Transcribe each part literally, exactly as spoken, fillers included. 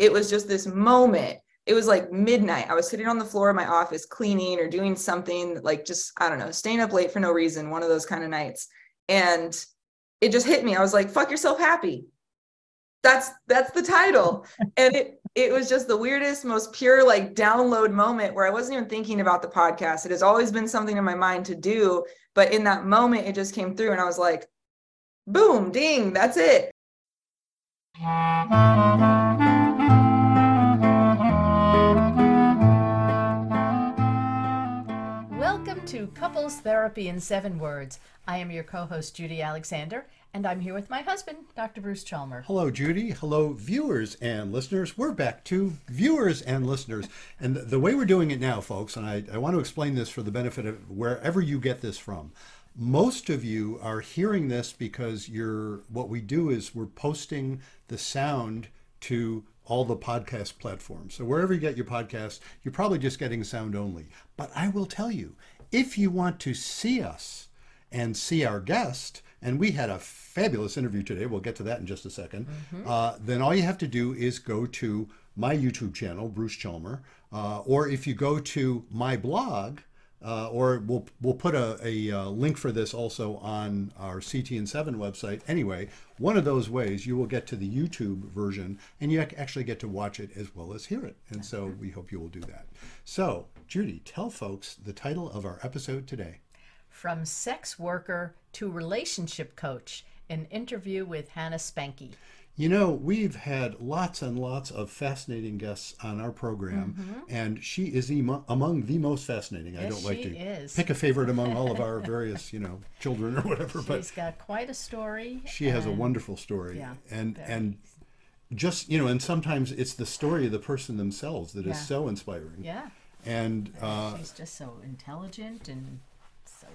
it was just this moment. It was like midnight. I was sitting on the floor of my office cleaning or doing something, like just, I don't know, staying up late for no reason, one of those kind of nights. And it just hit me. I was like, fuck yourself happy. That's that's the title. And it it was just the weirdest, most pure like download moment where I wasn't even thinking about the podcast. It has always been something in my mind to do, but in that moment it just came through and I was like, boom, ding, that's it. Welcome to Couples Therapy in Seven Words. I am your co-host, Judy Alexander, and I'm here with my husband, Doctor Bruce Chalmer. Hello, Judy. Hello, viewers and listeners. We're back to viewers and listeners. And the way we're doing it now, folks, and I, I want to explain this for the benefit of wherever you get this from. Most of you are hearing this because you're, what we do is we're posting the sound to all the podcast platforms. So wherever you get your podcasts, you're probably just getting sound only. But I will tell you, if you want to see us and see our guest, and we had a fabulous interview today, we'll get to that in just a second, mm-hmm. uh, then all you have to do is go to my YouTube channel, Bruce Chalmer, uh, or if you go to my blog, Uh, or we'll we'll put a, a, a link for this also on our C T N seven website. Anyway, one of those ways you will get to the YouTube version and you actually get to watch it as well as hear it. And so we hope you will do that. So, Judy, tell folks the title of our episode today. From Sex Worker to Relationship Coach, an interview with Hannah Spanky. You know, we've had lots and lots of fascinating guests on our program, mm-hmm. and she is emo- among the most fascinating. Yes, I don't like she to is. pick a favorite among all of our various, you know, children or whatever. She's but got quite a story. She has a wonderful story. Yeah, and very. and just, you know, and sometimes it's the story of the person themselves that yeah. is so inspiring. Yeah. And uh, she's just so intelligent and so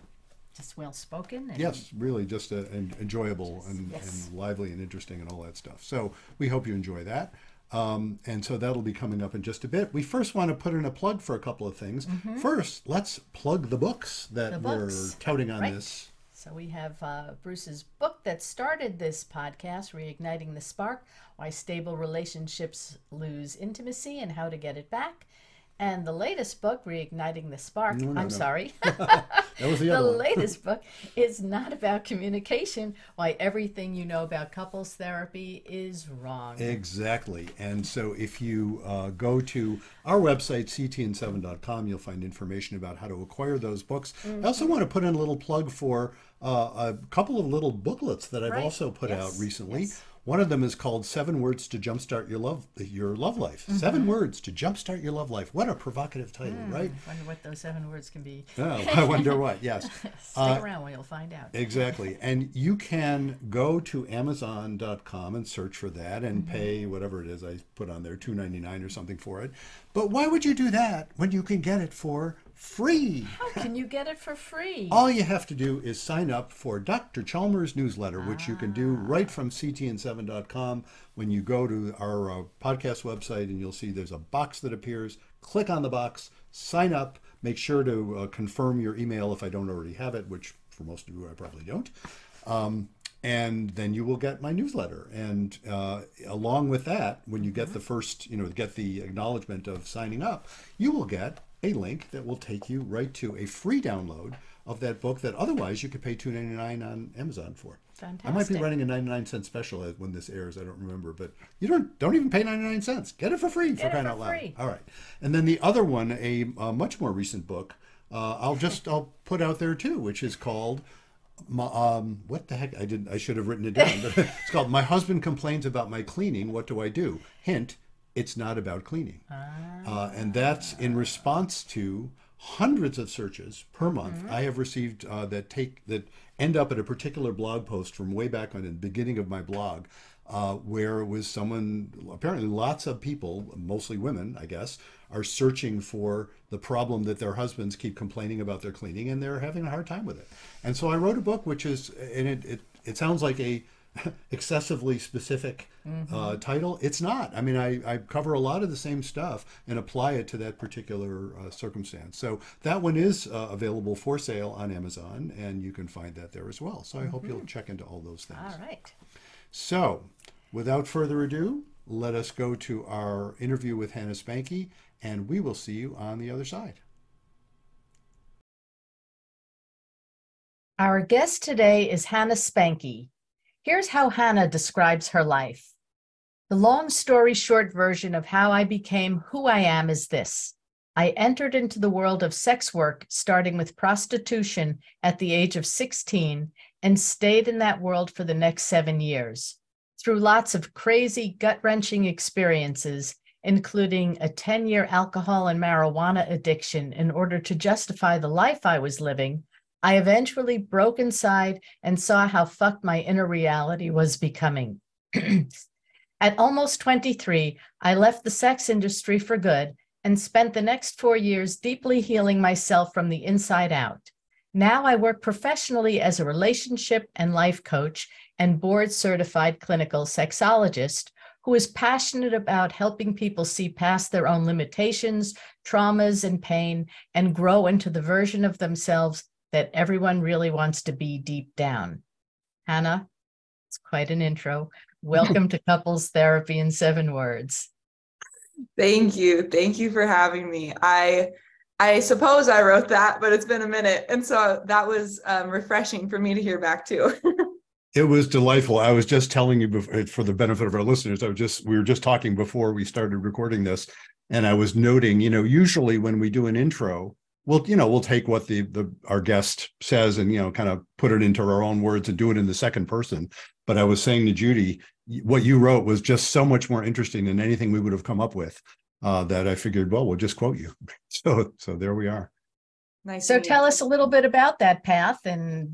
just well spoken. And yes, really just a, an enjoyable just, and, yes. and lively and interesting and all that stuff. So we hope you enjoy that. Um, and so that'll be coming up in just a bit. We first want to put in a plug for a couple of things. Mm-hmm. First, let's plug the books that the books. we're touting on right. this. So we have uh, Bruce's book that started this podcast, Reigniting the Spark, Why Stable Relationships Lose Intimacy and How to Get It Back. And the latest book, Reigniting the Spark, no, no, I'm no. sorry. That was the the other one. latest book is not about communication, why everything you know about couples therapy is wrong. Exactly. And so if you uh, go to our website, C T N seven dot com, you'll find information about how to acquire those books. Mm-hmm. I also want to put in a little plug for uh, a couple of little booklets that I've right. also put yes. out recently. Yes. One of them is called Seven Words to Jumpstart Your Love Your Love Life. Mm-hmm. Seven Words to Jumpstart Your Love Life. What a provocative title, mm, right? I wonder what those seven words can be. Oh, I wonder what, yes. Stick uh, around when you'll find out. Exactly. And you can go to amazon dot com and search for that and mm-hmm. pay whatever it is I put on there, two ninety-nine or something for it. But why would you do that when you can get it for free? How can you get it for free? All you have to do is sign up for Doctor Chalmers' newsletter, which ah. you can do right from C T N seven dot com. When you go to our uh, podcast website, and you'll see there's a box that appears. Click on the box, sign up, make sure to uh, confirm your email if I don't already have it, which for most of you I probably don't. Um, and then you will get my newsletter. And uh, along with that, when you get the first, you know, get the acknowledgement of signing up, you will get a link that will take you right to a free download of that book that otherwise you could pay two ninety-nine on Amazon for. Fantastic. I might be running a ninety-nine cent special when this airs. I don't remember, but you don't don't even pay ninety-nine cents. Get it for free. Get for crying for out loud. Free. All right. And then the other one, a, a much more recent book, uh, I'll just I'll put out there too, which is called My, um, what the heck? I didn't. I should have written it down. But it's called "My Husband Complains About My Cleaning. What Do I Do?" Hint: it's not about cleaning, ah. uh, and that's in response to hundreds of searches per month mm-hmm. I have received uh, that take that end up at a particular blog post from way back on the beginning of my blog, uh, where it was someone, apparently lots of people, mostly women, I guess, are searching for the problem that their husbands keep complaining about their cleaning, and they're having a hard time with it. And so I wrote a book, which is, and it it, it sounds like a excessively specific mm-hmm. uh, title. It's not. I mean, I, I cover a lot of the same stuff and apply it to that particular uh, circumstance. So that one is uh, available for sale on Amazon, and you can find that there as well. So I mm-hmm. hope you'll check into all those things. All right. So without further ado, let us go to our interview with Hannah Spanky, and we will see you on the other side. Our guest today is Hannah Spanky. Here's how Hannah describes her life. The long story short version of how I became who I am is this. I entered into the world of sex work, starting with prostitution at the age of sixteen, and stayed in that world for the next seven years. Through lots of crazy, gut-wrenching experiences, including a ten-year alcohol and marijuana addiction in order to justify the life I was living, I eventually broke inside and saw how fucked my inner reality was becoming. At almost twenty-three, I left the sex industry for good and spent the next four years deeply healing myself from the inside out. Now I work professionally as a relationship and life coach and board-certified clinical sexologist who is passionate about helping people see past their own limitations, traumas, and pain, and grow into the version of themselves that everyone really wants to be deep down. Hannah, it's quite an intro. Welcome to Couples Therapy in Seven Words. Thank you. Thank you for having me. I I suppose I wrote that, but it's been a minute. And so that was um, refreshing for me to hear back too. It was delightful. I was just telling you before, for the benefit of our listeners, I was just, we were just talking before we started recording this, and I was noting, you know, usually when we do an intro, we'll, you know, we'll take what the, the, our guest says and, you know, kind of put it into our own words and do it in the second person. But I was saying to Judy, what you wrote was just so much more interesting than anything we would have come up with, uh, that I figured, well, we'll just quote you. So, so there we are. Nice. So tell us a little bit about that path. And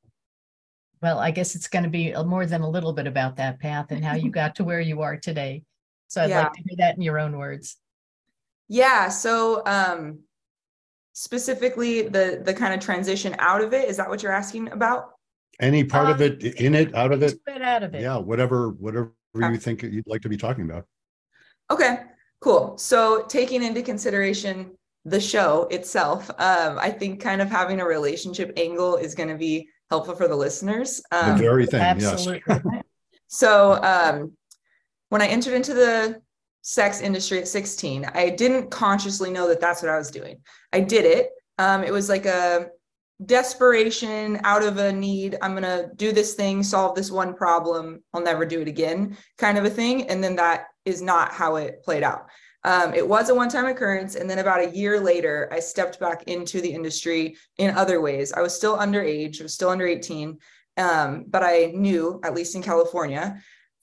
well, I guess it's going to be more than a little bit about that path and how you got to where you are today. So I'd yeah. like to hear that in your own words. Yeah. So, um, specifically the, the kind of transition out of it, is that what you're asking about? Any part um, of it, in it, out of it? it? Out of it. Yeah, whatever, whatever you think you'd like to be talking about. Okay, cool. So taking into consideration the show itself, um, I think kind of having a relationship angle is going to be helpful for the listeners. Um, the very thing, absolutely. Yes. So um, when I entered into the sex industry at sixteen, I didn't consciously know that that's what I was doing. I did it. Um, it was like a desperation out of a need. I'm going to do this thing, solve this one problem. I'll never do it again kind of a thing. And then that is not how it played out. Um, it was a one-time occurrence. And then about a year later, I stepped back into the industry in other ways. I was still underage, I was still under eighteen. Um, but I knew, at least in California,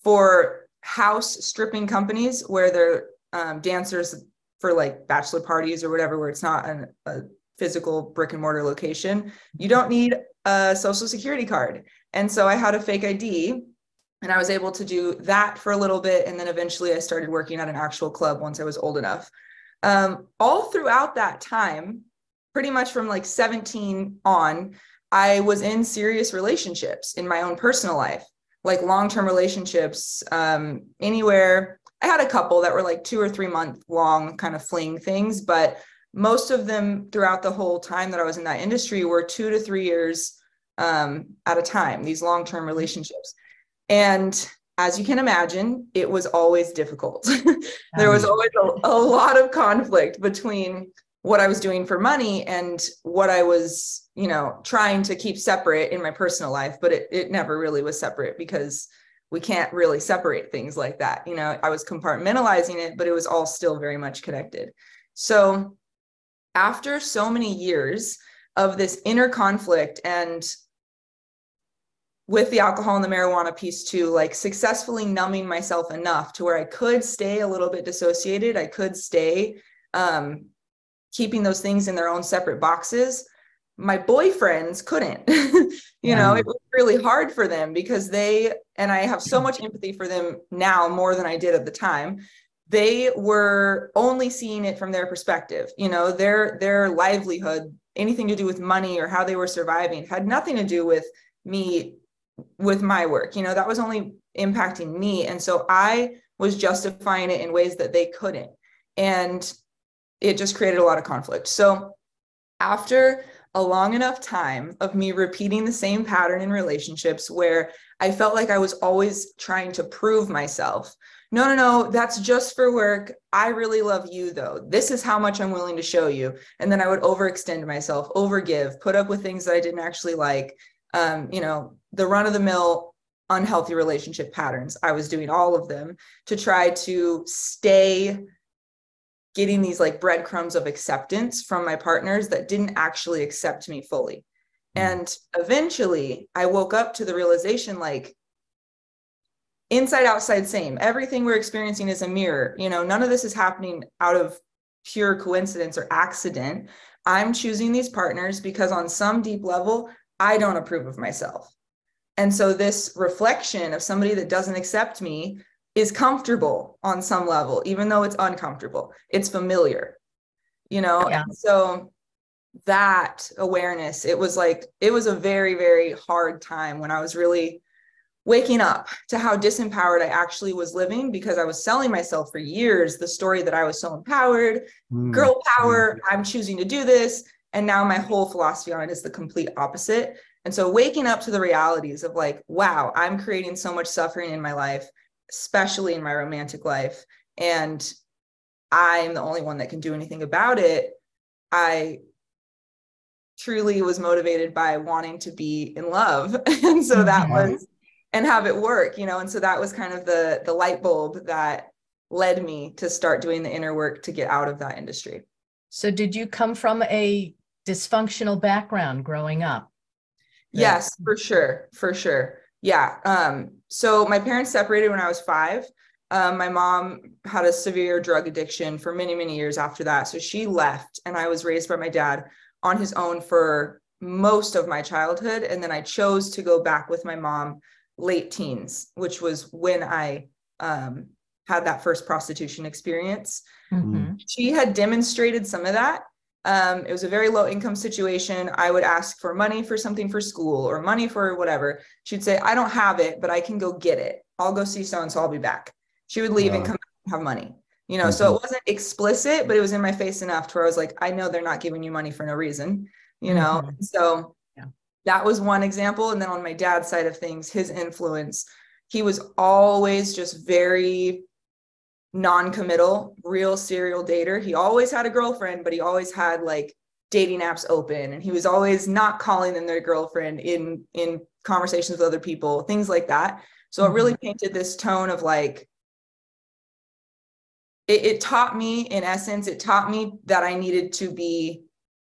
for house stripping companies where they're um, dancers for like bachelor parties or whatever, where it's not an, a physical brick and mortar location, you don't need a social security card. And so I had a fake I D and I was able to do that for a little bit. And then eventually I started working at an actual club once I was old enough. Um, all throughout that time, pretty much from like seventeen on, I was in serious relationships in my own personal life, like long-term relationships, um, anywhere. I had a couple that were like two or three month long kind of fling things, but most of them throughout the whole time that I was in that industry were two to three years um, at a time, these long-term relationships. And as you can imagine, it was always difficult. There was always a, a lot of conflict between what I was doing for money and what I was, you know, trying to keep separate in my personal life, but it, it never really was separate because we can't really separate things like that. You know, I was compartmentalizing it, but it was all still very much connected. So after so many years of this inner conflict and with the alcohol and the marijuana piece too, like successfully numbing myself enough to where I could stay a little bit dissociated, I could stay um, keeping those things in their own separate boxes. My boyfriends couldn't, you yeah. know, it was really hard for them because they, and I have so much empathy for them now more than I did at the time. They were only seeing it from their perspective, you know, their, their livelihood, anything to do with money or how they were surviving had nothing to do with me, with my work, you know, that was only impacting me. And so I was justifying it in ways that they couldn't. And it just created a lot of conflict. So after a long enough time of me repeating the same pattern in relationships where I felt like I was always trying to prove myself, no, no, no, that's just for work. I really love you though. This is how much I'm willing to show you. And then I would overextend myself, overgive, put up with things that I didn't actually like. Um, you know, the run of the mill unhealthy relationship patterns. I was doing all of them to try to stay getting these like breadcrumbs of acceptance from my partners that didn't actually accept me fully. And eventually I woke up to the realization, like, inside, outside, same. Everything we're experiencing is a mirror. You know, none of this is happening out of pure coincidence or accident. I'm choosing these partners because on some deep level, I don't approve of myself. And so this reflection of somebody that doesn't accept me is comfortable on some level, even though it's uncomfortable. It's familiar, you know? Yeah. And so that awareness, it was like, it was a very, very hard time when I was really waking up to how disempowered I actually was living, because I was selling myself for years the story that I was so empowered, mm. girl power, I'm choosing to do this. And now my whole philosophy on it is the complete opposite. And so waking up to the realities of like, wow, I'm creating so much suffering in my life, especially in my romantic life, and I'm the only one that can do anything about it. I truly was motivated by wanting to be in love. And so that mm-hmm. was, and have it work, you know? And so that was kind of the, the light bulb that led me to start doing the inner work to get out of that industry. So did you come from a dysfunctional background growing up? Yes, for sure. For sure. Yeah. Um, so my parents separated when I was five. Um, my mom had a severe drug addiction for many, many years after that. So she left, and I was raised by my dad on his own for most of my childhood. And then I chose to go back with my mom late teens, which was when I um, had that first prostitution experience. Mm-hmm. She had demonstrated some of that. Um, it was a very low income situation. I would ask for money for something for school or money for whatever. She'd say, I don't have it, but I can go get it. I'll go see so-and-so, I'll be back. She would leave wow. and come back and have money, you know? Mm-hmm. So it wasn't explicit, but it was in my face enough to where I was like, I know they're not giving you money for no reason, you know? Mm-hmm. So yeah. that was one example. And then on my dad's side of things, his influence, he was always just very non-committal, real serial dater. He always had a girlfriend, but he always had like dating apps open, and he was always not calling them their girlfriend in in conversations with other people, things like that. So mm-hmm. it really painted this tone of like, it, it taught me, in essence, it taught me that I needed to be,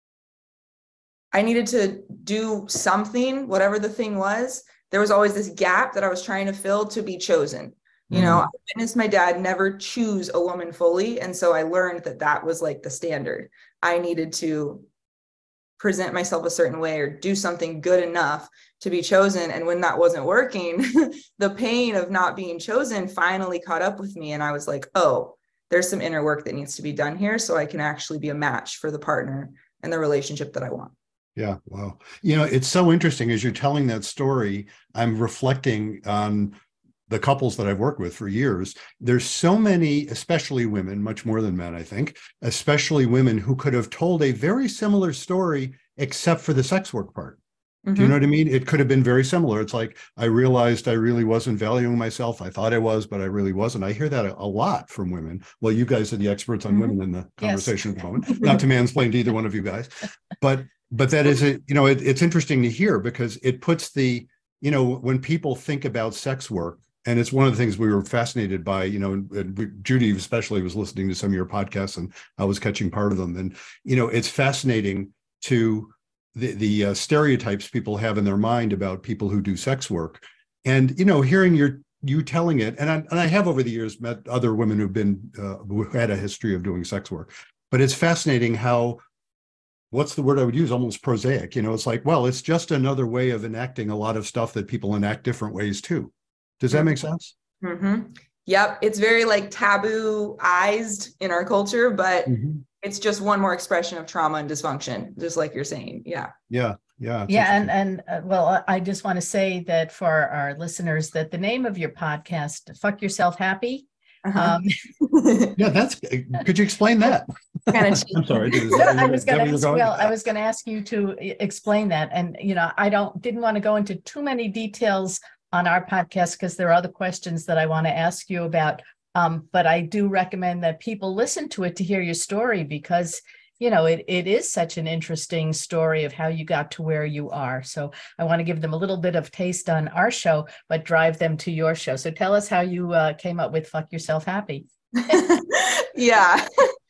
I needed to do something, whatever the thing was. There was always this gap that I was trying to fill to be chosen. You know, I witnessed my dad never choose a woman fully. And so I learned that that was like the standard. I needed to present myself a certain way or do something good enough to be chosen. And when that wasn't working, the pain of not being chosen finally caught up with me. And I was like, oh, there's some inner work that needs to be done here so I can actually be a match for the partner and the relationship that I want. Yeah. Wow. You know, it's so interesting as you're telling that story, I'm reflecting on the couples that I've worked with for years. There's so many, especially women, much more than men, I think, especially women who could have told a very similar story, except for the sex work part. Mm-hmm. Do you know what I mean? It could have been very similar. It's like, I realized I really wasn't valuing myself. I thought I was, but I really wasn't. I hear that a, a lot from women. Well, you guys are the experts on mm-hmm. women in the conversation yes. at the moment, not to mansplain to either one of you guys, but, but that is, a, you know, it, it's interesting to hear, because it puts the, you know, when people think about sex work, and it's one of the things we were fascinated by, you know, and we, Judy especially was listening to some of your podcasts, and I was catching part of them. And, you know, it's fascinating to the, the uh, stereotypes people have in their mind about people who do sex work. And, you know, hearing your, you telling it, and I, and I have over the years met other women who've been, uh, who had a history of doing sex work, but it's fascinating how, what's the word I would use? Almost prosaic. You know, it's like, well, it's just another way of enacting a lot of stuff that people enact different ways too. Does that make sense? Mm-hmm. Yep. It's very like taboo-ized in our culture, but mm-hmm. it's just one more expression of trauma and dysfunction, just like you're saying. Yeah. Yeah. Yeah. Yeah. And, and uh, well, I just want to say that for our listeners, that the name of your podcast, Fuck Yourself Happy. Uh-huh. Um, yeah, that's, could you explain that? I'm sorry. I was going to ask, well, I was going to ask you to explain that. And, you know, I don't, didn't want to go into too many details on our podcast, because there are other questions that I want to ask you about Um, but I do recommend that people listen to it to hear your story, because you know, it, it is such an interesting story of how you got to where you are. So I want to give them a little bit of taste on our show, but drive them to your show. So tell us how you uh, came up with Fuck Yourself Happy. Yeah.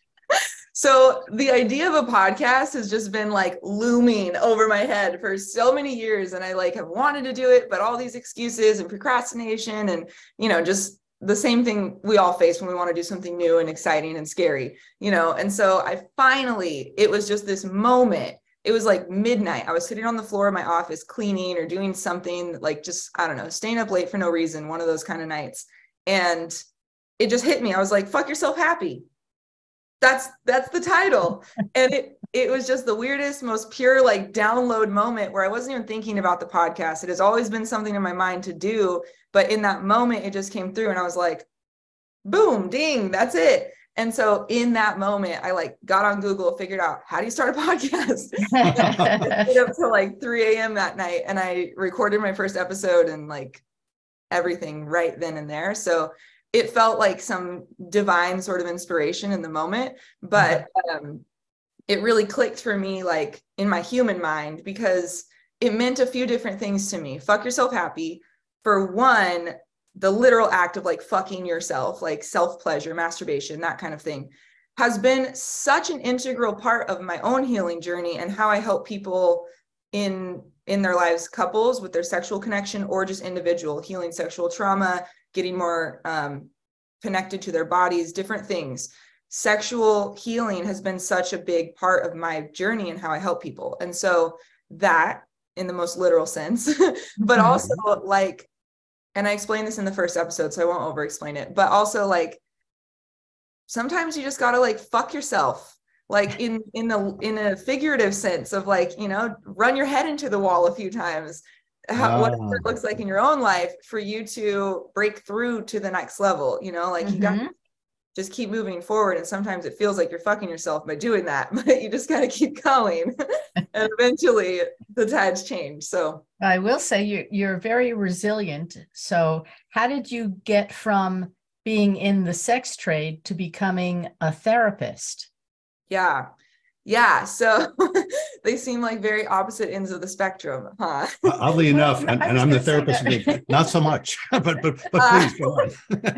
So the idea of a podcast has just been like looming over my head for so many years. And I like have wanted to do it, but all these excuses and procrastination and, you know, just the same thing we all face when we want to do something new and exciting and scary, you know? And so I finally, it was just this moment. It was like midnight. I was sitting on the floor of my office cleaning or doing something like just, I don't know, staying up late for no reason, one of those kind of nights. And it just hit me. I was like, fuck yourself happy. That's, that's the title. And it, it was just the weirdest, most pure, like download moment where I wasn't even thinking about the podcast. It has always been something in my mind to do, but in that moment, it just came through and I was like, boom, ding, that's it. And so in that moment, I like got on Google, figured out how do you start a podcast? I stayed up till like three a.m. that night and I recorded my first episode and like everything right then and there. So it felt like some divine sort of inspiration in the moment, but um, it really clicked for me like in my human mind because it meant a few different things to me. Fuck yourself happy. For one, the literal act of like fucking yourself, like self-pleasure, masturbation, that kind of thing, has been such an integral part of my own healing journey and how I help people in in their lives, couples with their sexual connection or just individual healing sexual trauma, getting more um, connected to their bodies, different things. Sexual healing has been such a big part of my journey and how I help people. And so that in the most literal sense, but also like, and I explained this in the first episode, so I won't over explain it, but also like, sometimes you just got to like, fuck yourself, like in, in the, in a figurative sense of like, you know, run your head into the wall a few times, how, what it looks like in your own life for you to break through to the next level, you know, like mm-hmm. you got to just keep moving forward. And sometimes it feels like you're fucking yourself by doing that, but you just got to keep going and eventually the tides change. So I will say you, you're very resilient. So how did you get from being in the sex trade to becoming a therapist? Yeah. Yeah. So they seem like very opposite ends of the spectrum, huh? Oddly enough, and, and I'm the therapist, not so much, but, but, but please uh, go on.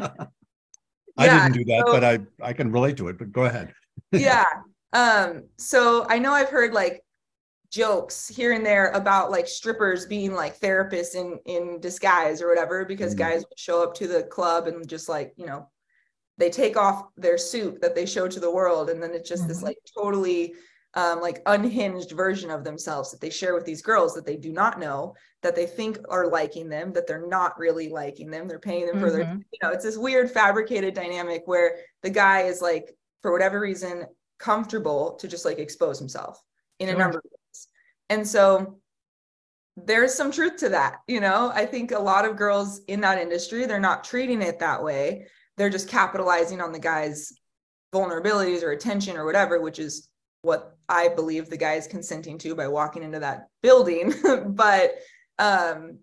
I yeah, didn't do that, so, but I, I can relate to it, but go ahead. Yeah. Um, so I know I've heard like jokes here and there about like strippers being like therapists in, in disguise or whatever, because mm. guys would show up to the club and just like, you know, they take off their suit that they show to the world. And then it's just mm-hmm. this like totally um, like unhinged version of themselves that they share with these girls that they do not know, that they think are liking them, that they're not really liking them. They're paying them mm-hmm. for their, you know, it's this weird fabricated dynamic where the guy is like, for whatever reason, comfortable to just like expose himself in sure. a number of ways. And so there's some truth to that. You know, I think a lot of girls in that industry, they're not treating it that way. They're just capitalizing on the guy's vulnerabilities or attention or whatever, which is what I believe the guy is consenting to by walking into that building. But um,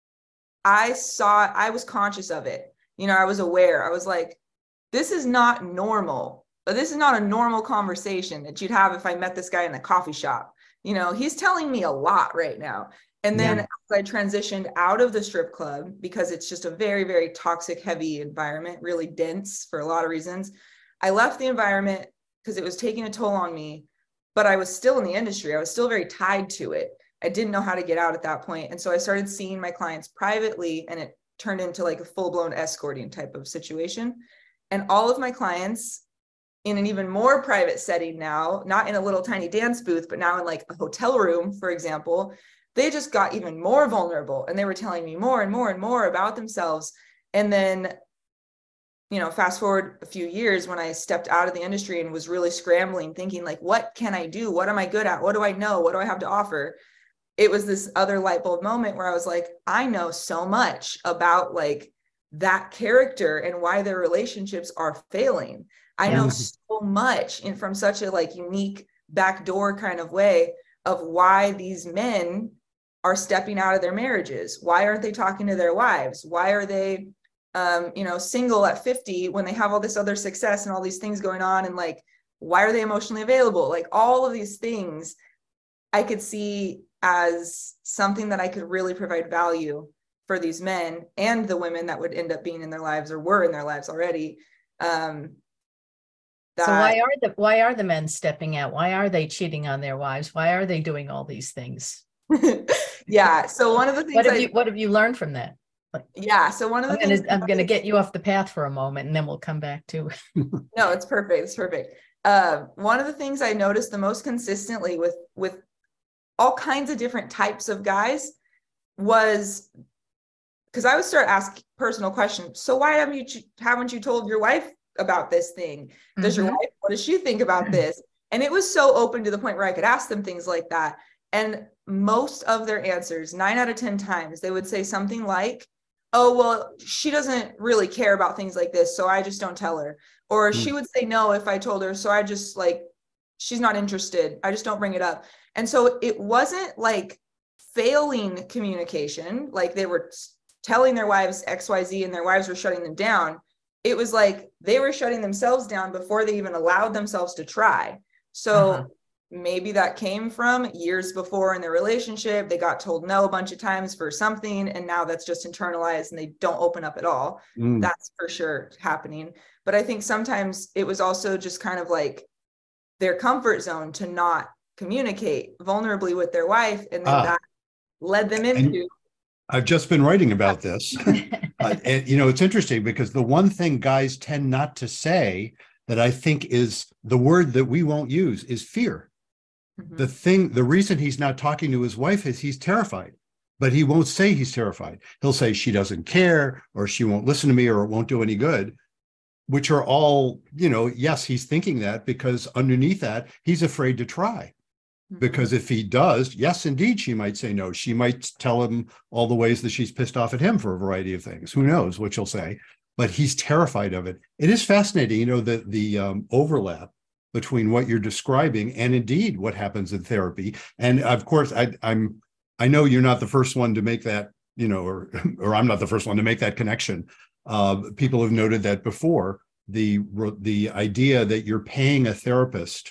I saw, I was conscious of it. You know, I was aware. I was like, this is not normal. But this is not a normal conversation that you'd have if I met this guy in the coffee shop. You know, he's telling me a lot right now. And then yeah. as I transitioned out of the strip club, because it's just a very, very toxic, heavy environment, really dense for a lot of reasons. I left the environment because it was taking a toll on me, but I was still in the industry. I was still very tied to it. I didn't know how to get out at that point. And so I started seeing my clients privately, and it turned into like a full-blown escorting type of situation. And all of my clients in an even more private setting now, not in a little tiny dance booth, but now in like a hotel room, for example, they just got even more vulnerable and they were telling me more and more and more about themselves. And then, you know, fast forward a few years when I stepped out of the industry and was really scrambling, thinking like, what can I do? What am I good at? What do I know? What do I have to offer? It was this other light bulb moment where I was like, I know so much about like that character and why their relationships are failing. I know so much and from such a like unique backdoor kind of way of why these men are stepping out of their marriages. Why aren't they talking to their wives? Why are they um, you know, single at fifty when they have all this other success and all these things going on, and like, why are they emotionally available? Like all of these things I could see as something that I could really provide value for these men and the women that would end up being in their lives or were in their lives already. Um, that... So why are the why are the men stepping out? Why are they cheating on their wives? Why are they doing all these things? Yeah. So one of the things what have I, you what have you learned from that? Yeah. So one of the I'm things gonna, I'm gonna get you off the path for a moment, and then we'll come back to. No, it's perfect. It's perfect. Uh, one of the things I noticed the most consistently with with all kinds of different types of guys was, because I would start asking personal questions. So why haven't you haven't you told your wife about this thing? Does mm-hmm. your wife, what does she think about this? And it was so open to the point where I could ask them things like that. And most of their answers, nine out of ten times, they would say something like, oh, well, she doesn't really care about things like this, so I just don't tell her. Or mm. she would say no if I told her, so I just like, she's not interested. I just don't bring it up. And so it wasn't like failing communication, like they were telling their wives X Y Z and their wives were shutting them down. It was like they were shutting themselves down before they even allowed themselves to try. So uh-huh. maybe that came from years before in their relationship. They got told no a bunch of times for something, and now that's just internalized and they don't open up at all. Mm. That's for sure happening. But I think sometimes it was also just kind of like their comfort zone to not communicate vulnerably with their wife, and then ah. that led them into. And I've just been writing about this. uh, and, you know, it's interesting because the one thing guys tend not to say that I think is the word that we won't use is fear. Mm-hmm. The thing, the reason he's not talking to his wife is he's terrified, but he won't say he's terrified. He'll say she doesn't care, or she won't listen to me, or it won't do any good, which are all, you know, yes, he's thinking that because underneath that, he's afraid to try. Mm-hmm. Because if he does, yes, indeed, she might say no. She might tell him all the ways that she's pissed off at him for a variety of things. Who knows what she'll say, but he's terrified of it. It is fascinating, you know, the, the um, overlap between what you're describing and indeed what happens in therapy. And of course, I, I'm, I know you're not the first one to make that, you know, or, or I'm not the first one to make that connection. Uh, people have noted that before. The, the idea that you're paying a therapist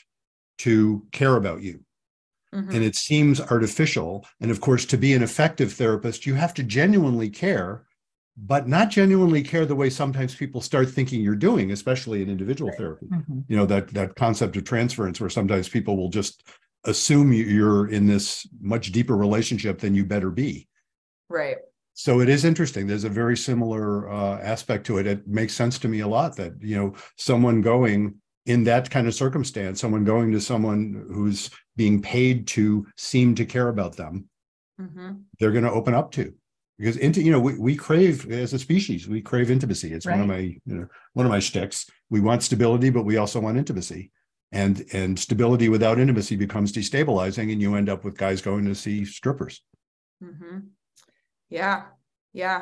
to care about you. Mm-hmm. And it seems artificial. And of course, to be an effective therapist, you have to genuinely care, but not genuinely care the way sometimes people start thinking you're doing, especially in individual right. therapy. Mm-hmm. You know, that, that concept of transference where sometimes people will just assume you're in this much deeper relationship than you better be. Right. So it is interesting. There's a very similar uh, aspect to it. It makes sense to me a lot that, you know, someone going in that kind of circumstance, someone going to someone who's being paid to seem to care about them, mm-hmm. they're going to open up to. Because, into, you know, we, we crave, as a species, we crave intimacy. It's right. one of my, you know, one of my shticks. We want stability, but we also want intimacy. And, and stability without intimacy becomes destabilizing, and you end up with guys going to see strippers. Mm-hmm. Yeah. Yeah.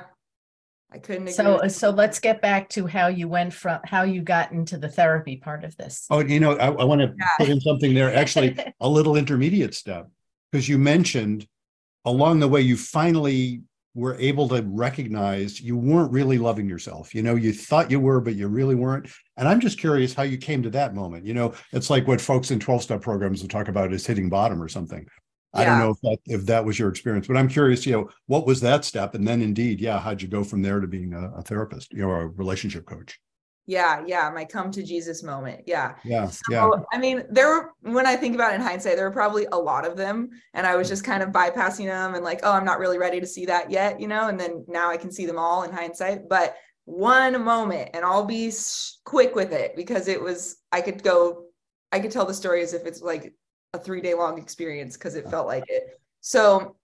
I couldn't agree. So, so let's get back to how you went from, how you got into the therapy part of this. Oh, you know, I, I want to yeah. put in something there, actually a little intermediate step, because you mentioned along the way, you finally were able to recognize you weren't really loving yourself. You know, you thought you were, but you really weren't. And I'm just curious how you came to that moment. You know, it's like what folks in twelve-step programs will talk about is hitting bottom or something. Yeah. I don't know if that, if that was your experience, but I'm curious, you know, what was that step? And then indeed, yeah, how'd you go from there to being a, a therapist, you know, a relationship coach? Yeah. Yeah. My come to Jesus moment. Yeah. Yeah. So, yeah. I mean, there were, when I think about it in hindsight, there were probably a lot of them, and I was just kind of bypassing them and like, oh, I'm not really ready to see that yet, you know, and then now I can see them all in hindsight. But one moment, and I'll be quick with it because it was, I could go, I could tell the story as if it's like a three day long experience because it felt like it. So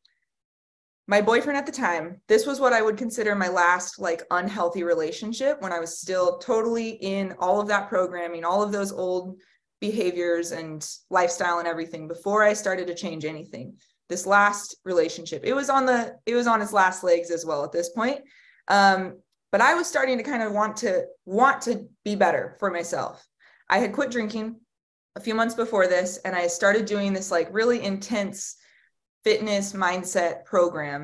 my boyfriend at the time, this was what I would consider my last like unhealthy relationship, when I was still totally in all of that programming, all of those old behaviors and lifestyle and everything before I started to change anything. This last relationship, it was on the, it was on its last legs as well at this point. Um, but I was starting to kind of want to want to be better for myself. I had quit drinking a few months before this, and I started doing this like really intense fitness mindset program.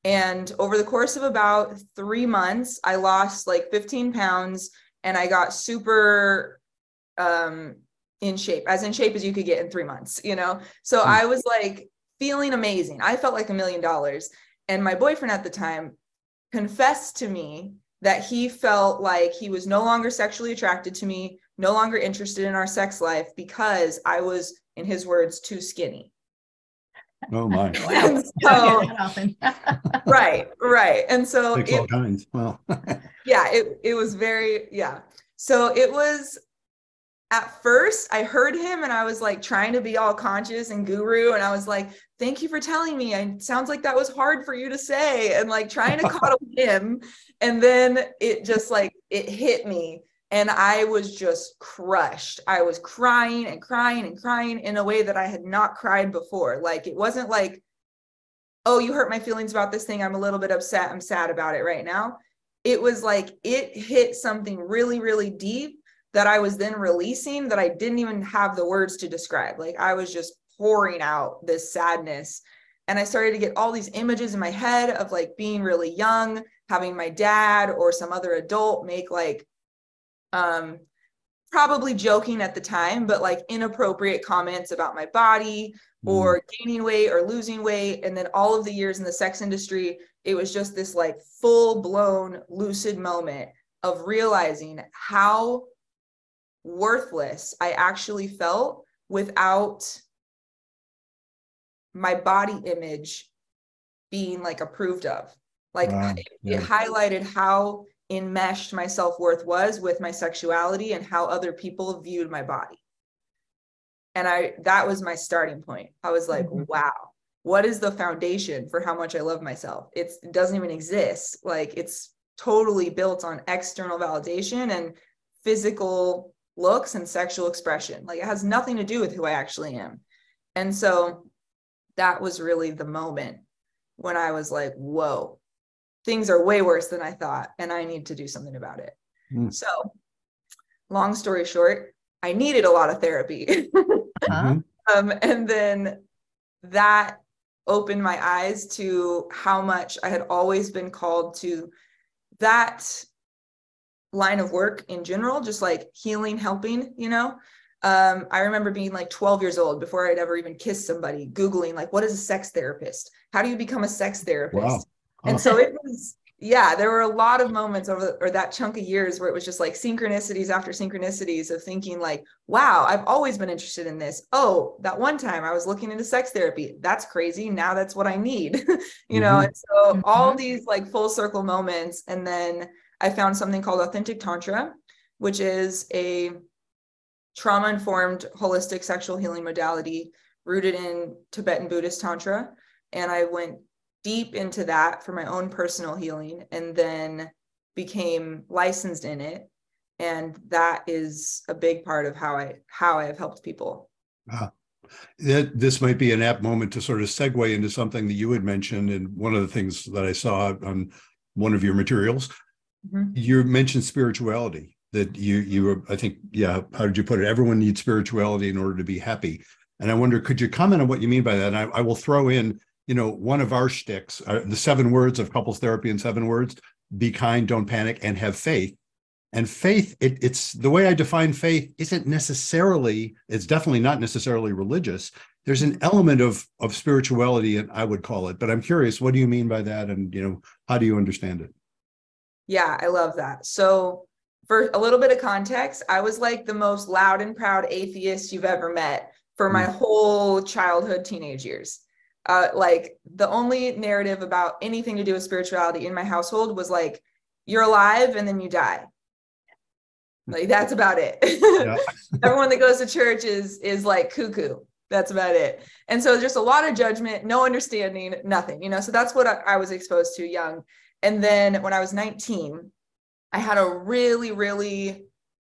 And over the course of about three months, I lost like fifteen pounds and I got super um, in shape, as in shape as you could get in three months, you know? So Mm. I was like feeling amazing. I felt like a million dollars. And my boyfriend at the time confessed to me that he felt like he was no longer sexually attracted to me, no longer interested in our sex life because I was, in his words, too skinny. Oh my. Wow. And You don't so, hear that often. right, right. And so Takes it, all kinds. Well, yeah, it, it was very, yeah. So it was, at first I heard him and I was like trying to be all conscious and guru. And I was like, thank you for telling me. It sounds like that was hard for you to say, and like trying to coddle him. And then it just like, it hit me. And I was just crushed. I was crying and crying and crying in a way that I had not cried before. Like, it wasn't like, oh, you hurt my feelings about this thing. I'm a little bit upset. I'm sad about it right now. It was like, it hit something really, really deep that I was then releasing that I didn't even have the words to describe. Like, I was just pouring out this sadness. And I started to get all these images in my head of like being really young, having my dad or some other adult make like, um, probably joking at the time, but like inappropriate comments about my body or gaining weight or losing weight. And then all of the years in the sex industry, it was just this like full blown lucid moment of realizing how worthless I actually felt without my body image being like approved of. Like, wow. it, Yeah. it highlighted how enmeshed my self-worth was with my sexuality and how other people viewed my body. And I, that was my starting point. I was like, Mhm. wow, what is the foundation for how much I love myself? It's, it doesn't even exist. Like, it's totally built on external validation and physical looks and sexual expression. Like, it has nothing to do with who I actually am. And so that was really the moment when I was like, whoa, things are way worse than I thought, and I need to do something about it. Mm. So, long story short, I needed a lot of therapy. Huh? um, and then that opened my eyes to how much I had always been called to that line of work in general, just like healing, helping, you know. Um, I remember being like twelve years old before I'd ever even kissed somebody, Googling like, what is a sex therapist? How do you become a sex therapist? Wow. Huh. And so it was, yeah, there were a lot of moments over the, or that chunk of years where it was just like synchronicities after synchronicities of thinking like, wow, I've always been interested in this. Oh, that one time I was looking into sex therapy. That's crazy. Now that's what I need, you know? Mhm. And so all Mhm. these like full circle moments. And then I found something called Authentic Tantra, which is a trauma-informed holistic sexual healing modality rooted in Tibetan Buddhist Tantra. And I went deep into that for my own personal healing and then became licensed in it. And that is a big part of how I how I have helped people. Ah. That this might be an apt moment to sort of segue into something that you had mentioned. And one of the things that I saw on one of your materials, Mhm. you mentioned spirituality, that you, you were, I think, yeah, how did you put it? Everyone needs spirituality in order to be happy. And I wonder, could you comment on what you mean by that? And I, I will throw in, you know, one of our shticks, uh, the seven words of couples therapy in seven words: be kind, don't panic, and have faith. And faith, it, it's the way I define faith isn't necessarily, it's definitely not necessarily religious. There's an element of of spirituality, and I would call it. But I'm curious, what do you mean by that? And, you know, how do you understand it? Yeah, I love that. So for a little bit of context, I was like the most loud and proud atheist you've ever met for my Mm. whole childhood, teenage years. Uh, like, the only narrative about anything to do with spirituality in my household was like, you're alive and then you die. Like, that's about it. Yeah. Everyone that goes to church is is like cuckoo. That's about it. And so just a lot of judgment, no understanding, nothing, you know. So that's what I, I was exposed to young. And then when I was nineteen, I had a really, really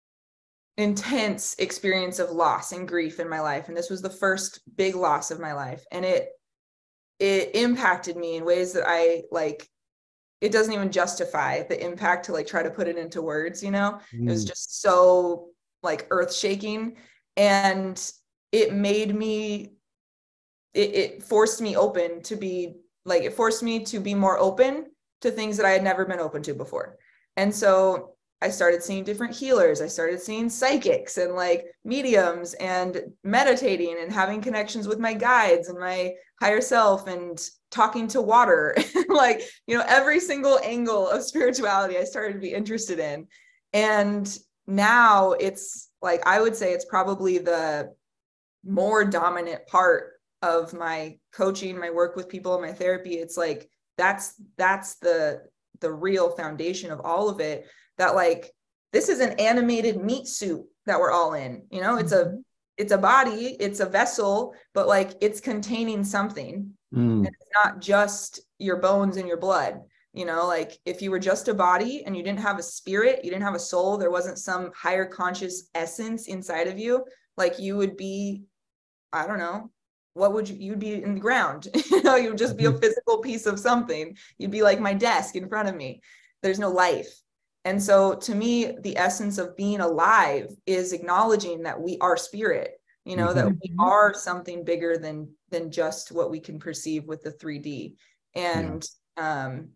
intense experience of loss and grief in my life. And this was the first big loss of my life. And it it impacted me in ways that I like, it doesn't even justify the impact to like try to put it into words, you know. It was Mm. just so like earth shaking. And it made me, it, it forced me open to be like it forced me to be more open to things that I had never been open to before. And so I started seeing different healers. I started seeing psychics and like mediums and meditating and having connections with my guides and my higher self and talking to water. Like, you know, every single angle of spirituality I started to be interested in. And now it's like, I would say it's probably the more dominant part of my coaching, my work with people, my therapy. It's like, that's, that's the, the real foundation of all of it. That like, this is an animated meat suit that we're all in, you know, it's a, it's a body, it's a vessel, but like it's containing something. Mm. And it's not just your bones and your blood, you know, like if you were just a body and you didn't have a spirit, you didn't have a soul, there wasn't some higher conscious essence inside of you, like you would be, I don't know, what would you, you'd be in the ground, you know, you would just be a physical piece of something. You'd be like my desk in front of me. There's no life. And so to me, the essence of being alive is acknowledging that we are spirit, you know, mm-hmm. that we are something bigger than, than just what we can perceive with the three D. And yeah. um,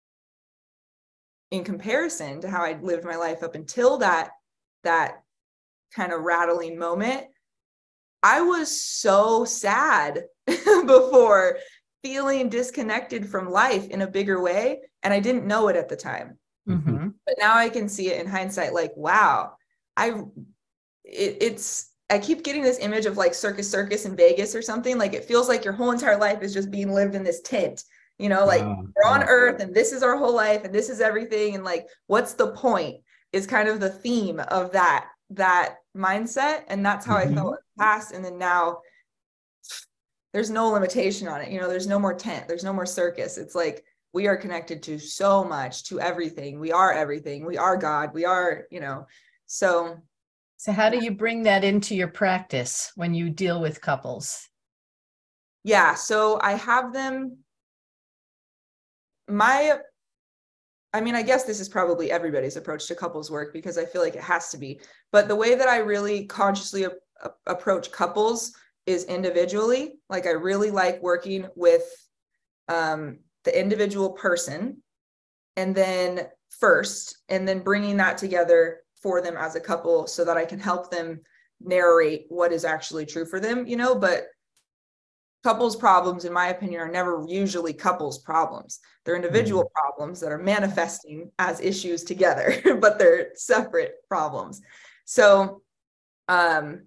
in comparison to how I lived my life up until that, that kind of rattling moment, I was so sad before, feeling disconnected from life in a bigger way. And I didn't know it at the time. Mm-hmm. But now I can see it in hindsight, like, wow, I, it, it's, I keep getting this image of like Circus Circus in Vegas or something. Like it feels like your whole entire life is just being lived in this tent, you know, like wow. we're on earth and this is our whole life and this is everything. And like, what's the point is kind of the theme of that, that mindset. And that's how mm-hmm. I felt in the past. And then now there's no limitation on it. You know, there's no more tent, there's no more circus. It's like, we are connected to so much, to everything. We are everything. We are God. We are, you know, so. So how do you bring that into your practice when you deal with couples? Yeah. So I have them, my, I mean, I guess this is probably everybody's approach to couples work because I feel like it has to be, but the way that I really consciously a- a- approach couples is individually. Like I really like working with, um, the individual person and then first, and then bringing that together for them as a couple so that I can help them narrate what is actually true for them, you know, but couples problems, in my opinion, are never usually couples problems. They're individual mm-hmm. problems that are manifesting as issues together, but they're separate problems. So, um,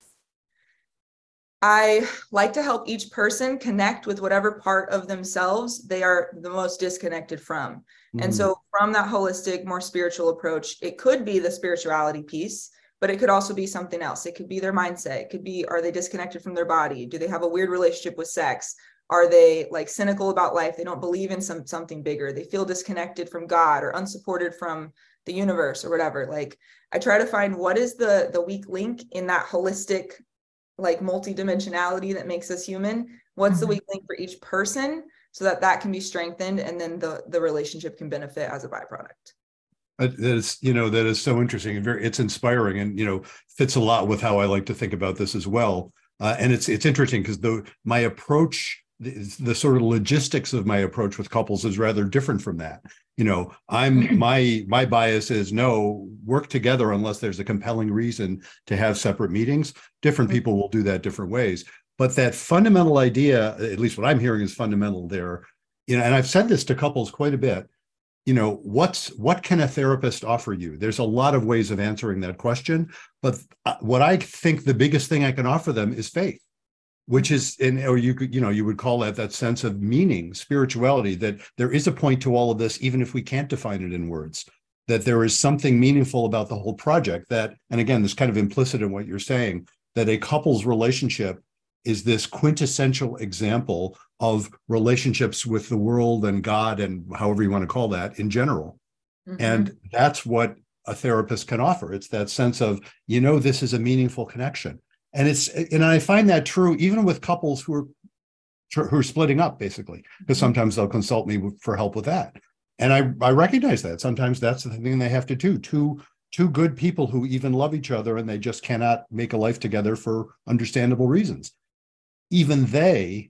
I like to help each person connect with whatever part of themselves they are the most disconnected from. Mm-hmm. And so from that holistic, more spiritual approach, it could be the spirituality piece, but it could also be something else. It could be their mindset. It could be, are they disconnected from their body? Do they have a weird relationship with sex? Are they like cynical about life? They don't believe in some something bigger. They feel disconnected from God or unsupported from the universe or whatever. Like I try to find what is the, the weak link in that holistic like multidimensionality that makes us human. What's mm-hmm. the weak link for each person so that that can be strengthened and then the, the relationship can benefit as a byproduct. That is, you know, that is so interesting and very, it's inspiring and, you know, fits a lot with how I like to think about this as well. Uh, and it's, it's interesting because the, my approach, the, the sort of logistics of my approach with couples is rather different from that. You know, I'm my my bias is no, work together unless there's a compelling reason to have separate meetings. Different people will do that different ways. But that fundamental idea, at least what I'm hearing is fundamental there, you know, and I've said this to couples quite a bit, you know, what's what can a therapist offer you? There's a lot of ways of answering that question. But what I think the biggest thing I can offer them is faith. Which is, in, or you could, you know, you would call that that sense of meaning, spirituality, that there is a point to all of this, even if we can't define it in words, that there is something meaningful about the whole project that, and again, this kind of implicit in what you're saying, that a couple's relationship is this quintessential example of relationships with the world and God and however you want to call that in general. Mm-hmm. And that's what a therapist can offer. It's that sense of, you know, this is a meaningful connection. And it's, and I find that true even with couples who are who are splitting up, basically, because sometimes they'll consult me for help with that. And I, I recognize that sometimes that's the thing they have to do. Two, two good people who even love each other and they just cannot make a life together for understandable reasons. Even they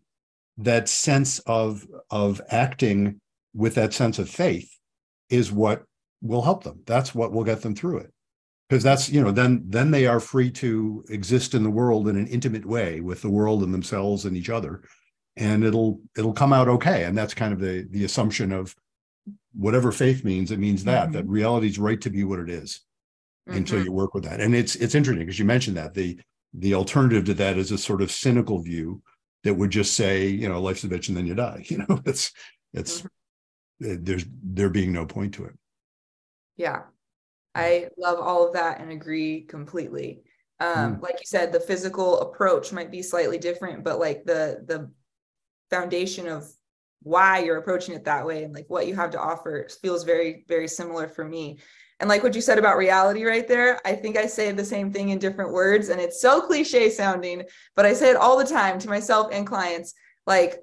that sense of of acting with that sense of faith is what will help them. That's what will get them through it. Because that's, you know, then then they are free to exist in the world in an intimate way with the world and themselves and each other. And it'll it'll come out okay. And that's kind of the the assumption of whatever faith means. It means that mm-hmm. that reality is right to be what it is mm-hmm. until you work with that. And it's it's interesting because you mentioned that the the alternative to that is a sort of cynical view that would just say, you know, life's a bitch and then you die. You know, it's it's mm-hmm. there's there being no point to it. Yeah, I love all of that and agree completely. Um, mm. Like you said, the physical approach might be slightly different, but like the the foundation of why you're approaching it that way and like what you have to offer feels very, very similar for me. And like what you said about reality right there, I think I say the same thing in different words, and it's so cliche sounding, but I say it all the time to myself and clients. Like,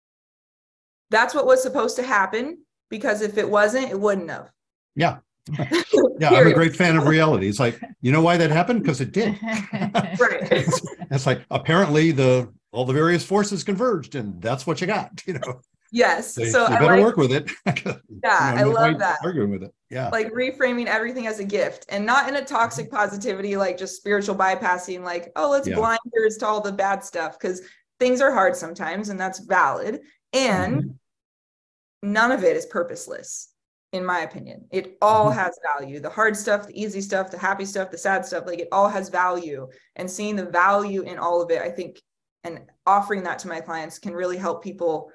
that's what was supposed to happen, because if it wasn't, it wouldn't have. Yeah. Yeah, I'm a great fan of reality. It's like, you know why that happened? Because it did. Right. it's, it's like, apparently the all the various forces converged, and that's what you got, you know. Yes. So, so you I better like, work with it. Yeah, you know, I love that. Arguing with it. Yeah. Like reframing everything as a gift, and not in a toxic positivity, like just spiritual bypassing, like, oh, let's Yeah. blind ears to all the bad stuff, because things are hard sometimes, and that's valid. And mm-hmm. none of it is purposeless, in my opinion. It all mm-hmm. has value. The hard stuff, the easy stuff, the happy stuff, the sad stuff, like it all has value. And seeing the value in all of it, I think, and offering that to my clients can really help people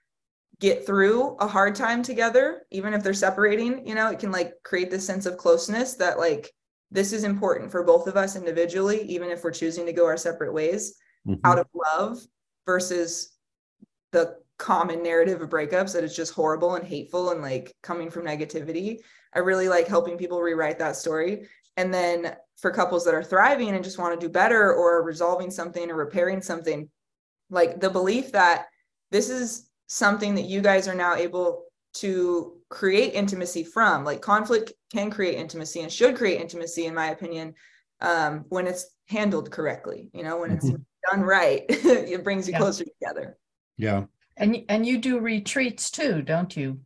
get through a hard time together, even if they're separating. You know, it can like create this sense of closeness that like, this is important for both of us individually, even if we're choosing to go our separate ways mm-hmm. out of love, versus the common narrative of breakups that it's just horrible and hateful and like coming from negativity. I really like helping people rewrite that story. And then for couples that are thriving and just want to do better, or resolving something or repairing something, like the belief that this is something that you guys are now able to create intimacy from. Like, conflict can create intimacy and should create intimacy, in my opinion, um, when it's handled correctly. You know, when mm-hmm. it's done right, it brings you yeah. closer together. Yeah. And, and you do retreats too, don't you?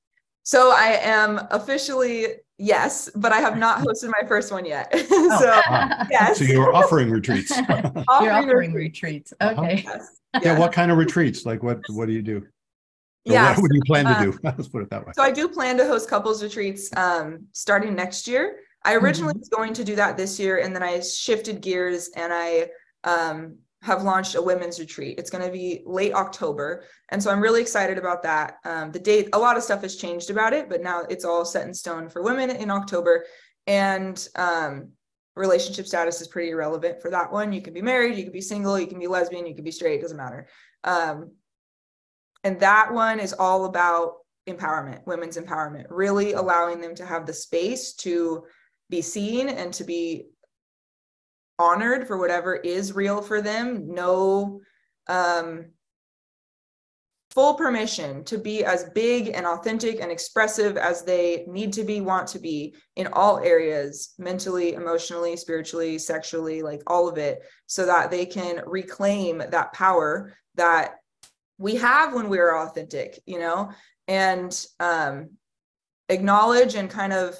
So I am officially, yes, but I have not hosted my first one yet. Oh. so ah. yes. So you're offering retreats. offering You're offering retreats. retreats. Okay. Uh-huh. Yes. Yeah. yeah. What kind of retreats? Like what, what do you do? Or yeah. What would you plan uh, to do? Let's put it that way. So I do plan to host couples retreats um, starting next year. I originally mm-hmm. was going to do that this year, and then I shifted gears and I um, have launched a women's retreat. It's going to be late October. And so I'm really excited about that. Um, the date, a lot of stuff has changed about it, but now it's all set in stone for women in October. And um, relationship status is pretty irrelevant for that one. You can be married, you can be single, you can be lesbian, you can be straight, it doesn't matter. Um, and that one is all about empowerment, women's empowerment, really allowing them to have the space to be seen and to be honored for whatever is real for them. No um, full permission to be as big and authentic and expressive as they need to be, want to be in all areas, mentally, emotionally, spiritually, sexually, like all of it, so that they can reclaim that power that we have when we're authentic, you know, and um, acknowledge and kind of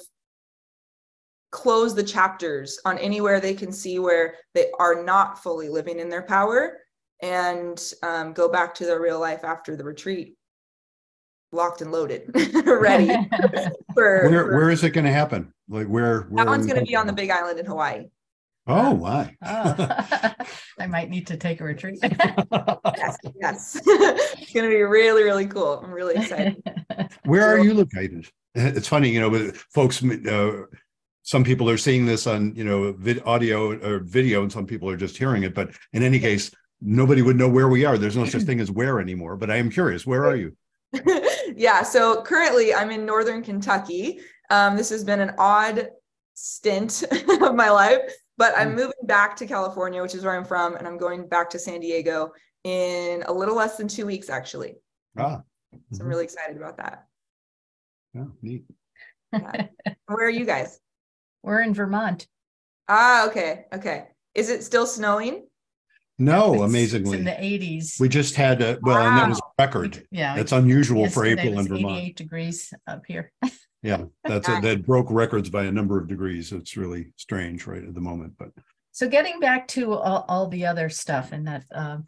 close the chapters on anywhere they can see where they are not fully living in their power, and um, go back to their real life after the retreat, locked and loaded, ready. for, where, for, where is it going to happen? Like where? where that one's going to be on the Big Island in Hawaii. Oh, why? Oh. I might need to take a retreat. yes, yes. It's going to be really, really cool. I'm really excited. Where are you located? It's funny, you know, with folks, uh, some people are seeing this on, you know, vid- audio or video, and some people are just hearing it. But in any case, nobody would know where we are. There's no such thing as where anymore. But I am curious, where are you? Yeah, so currently I'm in Northern Kentucky. Um, this has been an odd stint of my life, but I'm moving back to California, which is where I'm from, and I'm going back to San Diego in a little less than two weeks, actually. Ah, so mm-hmm. I'm really excited about that. Yeah, neat. Yeah. Where are you guys? We're in Vermont. Ah, okay, okay. Is it still snowing? No, It's in amazingly. the eighties. We just had a, well, and that was a record. Yeah. That's unusual for Yesterday April in was Vermont. eighty-eight degrees up here. Yeah, that's a, that broke records by a number of degrees. It's really strange right at the moment, but So getting back to all, all the other stuff and that, um,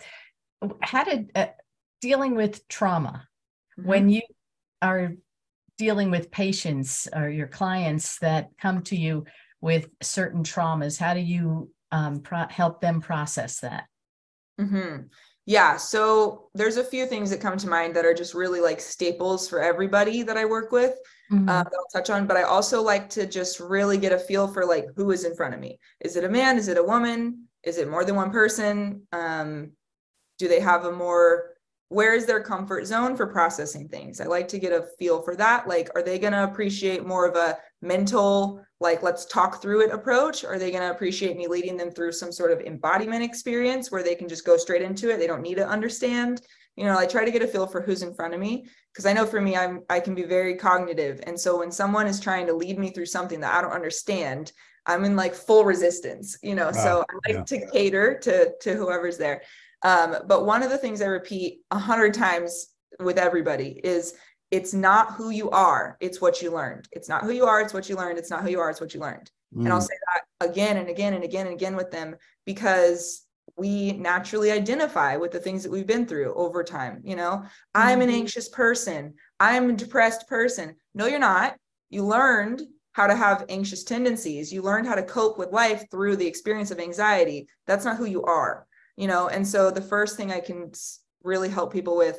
how did uh, dealing with trauma, Mhm. when you are dealing with patients or your clients that come to you with certain traumas, how do you um, pro- help them process that? Mm-hmm. Yeah, so there's a few things that come to mind that are just really like staples for everybody that I work with. Mhm. Uh, that I'll touch on, but I also like to just really get a feel for like who is in front of me. Is it a man? Is it a woman? Is it more than one person? Um, do they have a more, where is their comfort zone for processing things? I like to get a feel for that. Like, are they going to appreciate more of a mental, like, let's talk through it approach? Are they going to appreciate me leading them through some sort of embodiment experience where they can just go straight into it? They don't need to understand. You know, I try to get a feel for who's in front of me, because I know for me, I'm, I can be very cognitive. And so when someone is trying to lead me through something that I don't understand, I'm in like full resistance, you know, so Ah, I like yeah. to cater to, to whoever's there. Um, but one of the things I repeat a hundred times with everybody is it's not who you are, it's what you learned. It's not who you are, it's what you learned. It's not who you are, it's what you learned. Mm. And I'll say that again and again and again and again with them, because we naturally identify with the things that we've been through over time. You know, mm-hmm. I'm an anxious person. I'm a depressed person. No, you're not. You learned how to have anxious tendencies. You learned how to cope with life through the experience of anxiety. That's not who you are. You know, and so the first thing I can really help people with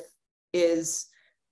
is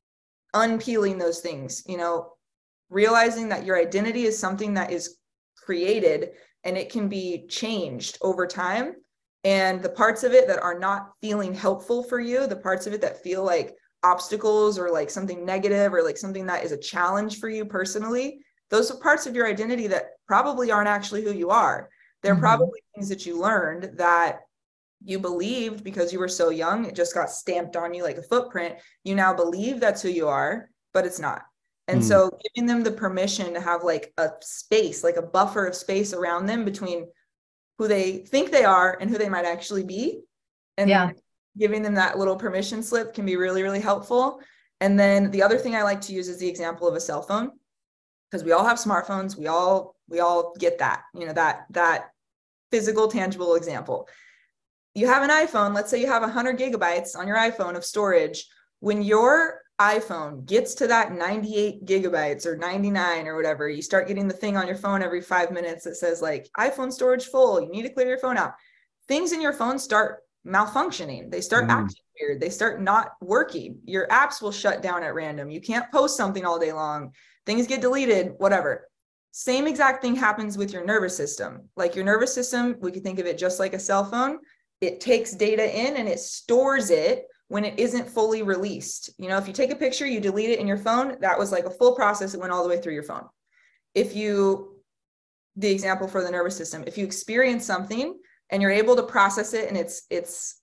unpeeling those things, you know, realizing that your identity is something that is created and it can be changed over time. And the parts of it that are not feeling helpful for you, the parts of it that feel like obstacles or like something negative or like something that is a challenge for you personally, those are parts of your identity that probably aren't actually who you are. They're mm-hmm. probably things that you learned that you believed because you were so young, it just got stamped on you like a footprint. You now believe that's who you are, but it's not. And mm. so giving them the permission to have like a space, like a buffer of space around them between who they think they are and who they might actually be. And yeah. giving them that little permission slip can be really, really helpful. And then the other thing I like to use is the example of a cell phone, because we all have smartphones. We all, we all get that, you know, that, that physical, tangible example. You have an iPhone, let's say you have one hundred gigabytes on your iPhone of storage. When your iPhone gets to that ninety-eight gigabytes or ninety-nine or whatever, you start getting the thing on your phone every five minutes that says like iPhone storage full, you need to clear your phone out. Things in your phone start malfunctioning. They start mm. acting weird. They start not working. Your apps will shut down at random. You can't post something all day long. Things get deleted, whatever. Same exact thing happens with your nervous system. Like your nervous system, we could think of it just like a cell phone. It takes data in and it stores it when it isn't fully released. You know, if you take a picture, you delete it in your phone, that was like a full process. It went all the way through your phone. If you, the example for the nervous system, if you experience something and you're able to process it and it's, it's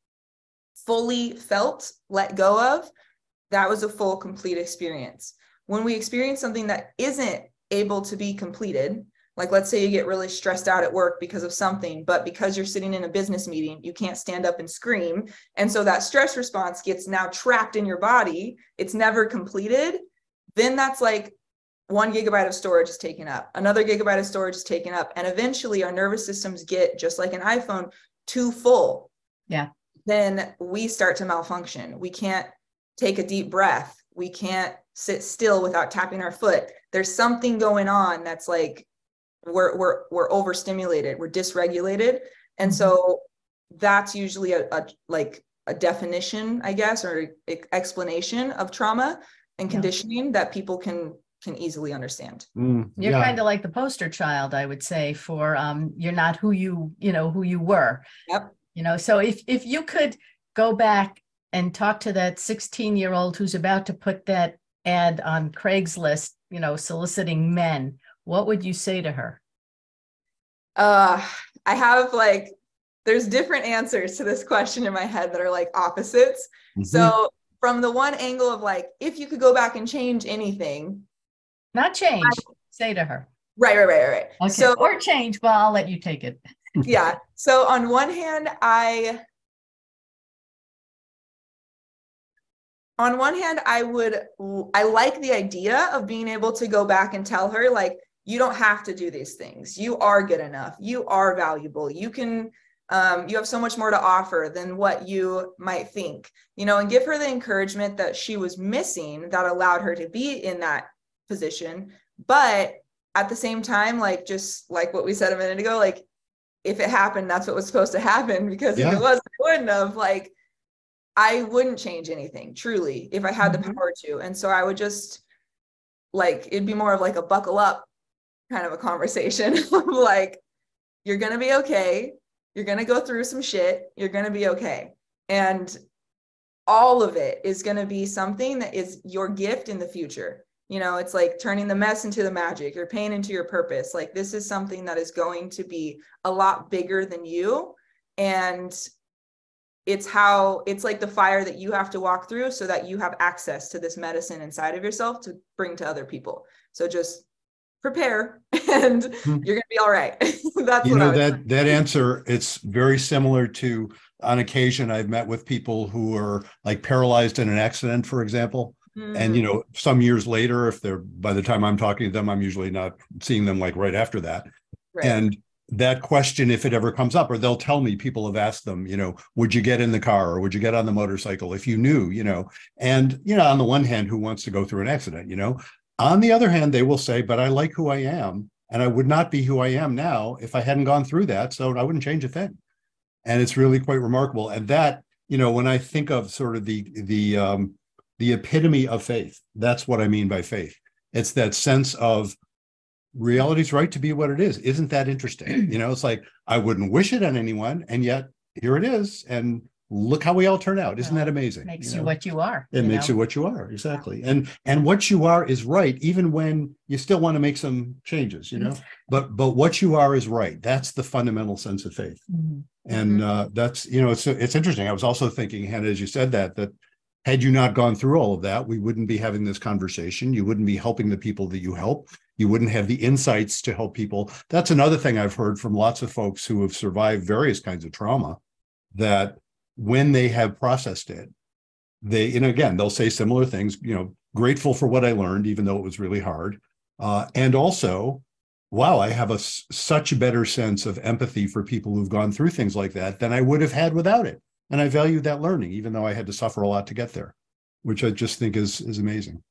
fully felt, let go of, that was a full, complete experience. When we experience something that isn't able to be completed, like let's say you get really stressed out at work because of something, but because you're sitting in a business meeting, you can't stand up and scream. And so that stress response gets now trapped in your body. It's never completed. Then that's like one gigabyte of storage is taken up. Another gigabyte of storage is taken up. And eventually our nervous systems get, just like an iPhone, too full. Yeah. Then we start to malfunction. We can't take a deep breath. We can't sit still without tapping our foot. There's something going on that's like, we're we're we're overstimulated, we're dysregulated. And mm-hmm. so that's usually a, a like a definition, I guess, or explanation of trauma and conditioning yeah. that people can can easily understand. Mm, you're yeah. kind of like the poster child, I would say, for um you're not who you you know who you were. Yep. You know, so if if you could go back and talk to that sixteen year old who's about to put that ad on Craigslist, you know, soliciting men, what would you say to her? Uh, I have like, there's different answers to this question in my head that are like opposites. Mm-hmm. So from the one angle of like, if you could go back and change anything. Not change, I, say to her. Right, right, right, right. Okay. So, or change, well, I'll let you take it. Yeah. So on one hand, I, on one hand, I would, I like the idea of being able to go back and tell her, like, you don't have to do these things. You are good enough. You are valuable. You can, um, you have so much more to offer than what you might think, you know, and give her the encouragement that she was missing that allowed her to be in that position. But at the same time, like, just like what we said a minute ago, like, if it happened, that's what was supposed to happen, because yeah. if it wasn't, I wouldn't have, like, I wouldn't change anything, truly, if I had mm-hmm. the power to. And so I would just, like, it'd be more of like a buckle up kind of a conversation of like, you're going to be okay. You're going to go through some shit. You're going to be okay. And all of it is going to be something that is your gift in the future. You know, it's like turning the mess into the magic, your pain into your purpose. Like, this is something that is going to be a lot bigger than you. And it's how, it's like the fire that you have to walk through so that you have access to this medicine inside of yourself to bring to other people. So just prepare and mm-hmm. you're going to be all right. That's you what know, I that, saying. that answer, it's very similar to, on occasion, I've met with people who are like paralyzed in an accident, for example. Mm-hmm. And, you know, some years later, if they're, by the time I'm talking to them, I'm usually not seeing them like right after that. Right. And that question, if it ever comes up, or they'll tell me, people have asked them, you know, would you get in the car or would you get on the motorcycle if you knew, you know? And, you know, on the one hand, who wants to go through an accident, you know? On the other hand, they will say, but I like who I am, and I would not be who I am now if I hadn't gone through that, so I wouldn't change a thing. And it's really quite remarkable. And that, you know, when I think of sort of the, the, um, the epitome of faith, that's what I mean by faith. It's that sense of, reality's right to be what it is. Isn't that interesting? You know, it's like, I wouldn't wish it on anyone, and yet here it is. And look how we all turn out. Isn't well, that amazing? Makes you, you know? what you are. It you makes know? you what you are. Exactly. And, and what you are is right, even when you still want to make some changes, you know, but, but what you are is right. That's the fundamental sense of faith. Mm-hmm. And uh, that's, you know, it's, it's interesting. I was also thinking, Hannah, as you said that, that had you not gone through all of that, we wouldn't be having this conversation. You wouldn't be helping the people that you help. You wouldn't have the insights to help people. That's another thing I've heard from lots of folks who have survived various kinds of trauma, that when they have processed it, they, and again, they'll say similar things, you know, grateful for what I learned, even though it was really hard. Uh, and also, wow, I have a such a better sense of empathy for people who've gone through things like that than I would have had without it. And I value that learning, even though I had to suffer a lot to get there, which I just think is, is amazing.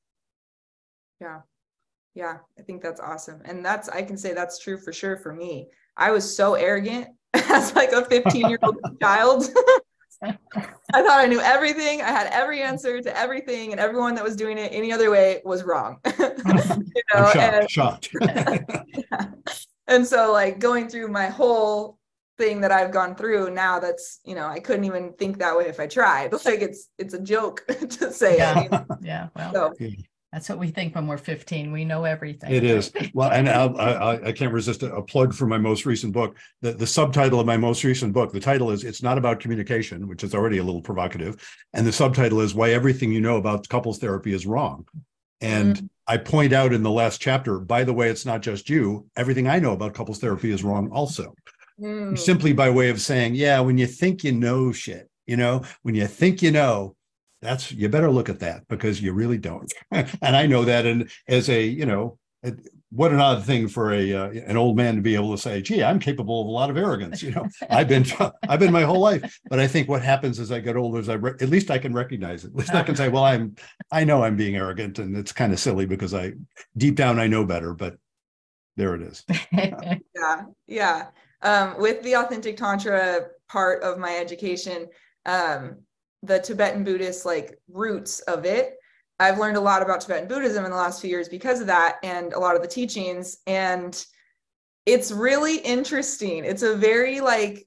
Yeah. Yeah, I think that's awesome. And that's, I can say that's true for sure for me. I was so arrogant as like a fifteen year old child. I thought I knew everything. I had every answer to everything, and everyone that was doing it any other way was wrong. you know? I'm shocked, and, shocked. yeah. And so like going through my whole thing that I've gone through now, that's, you know, I couldn't even think that way if I tried. Like it's, it's a joke to say yeah. it. You know? Yeah. Well, so, yeah. That's what we think when we're fifteen. We know everything. It is. Well, and I'll, I, I can't resist a, a plug for my most recent book. The, the subtitle of my most recent book, the title is It's Not About Communication, which is already a little provocative. And the subtitle is Why Everything You Know About Couples Therapy is Wrong. And mm. I point out in the last chapter, by the way, it's not just you. Everything I know about couples therapy is wrong also. Mm. Simply by way of saying, yeah, when you think you know shit, you know, when you think you know, that's, you better look at that, because you really don't. And I know that. And as a, you know, what an odd thing for a uh, an old man to be able to say, gee, I'm capable of a lot of arrogance. You know, I've been, I've been my whole life. But I think what happens as I get older is I, re- at least I can recognize it. At least I can say, well, I'm, I know I'm being arrogant, and it's kind of silly because I, deep down, I know better, but there it is. Yeah. Yeah. Um, with the authentic Tantra part of my education, um, the Tibetan Buddhist like roots of it, I've learned a lot about Tibetan Buddhism in the last few years because of that, and a lot of the teachings. And it's really interesting. It's a very like,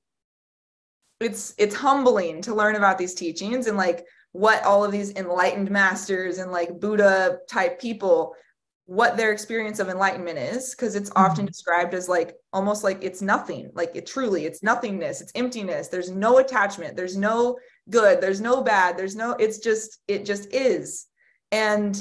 it's, it's humbling to learn about these teachings and like what all of these enlightened masters and like Buddha type people, what their experience of enlightenment is, because it's often described as like almost like it's nothing, like it truly, it's nothingness, it's emptiness, there's no attachment, there's no good, there's no bad, there's no, it's just, it just is. And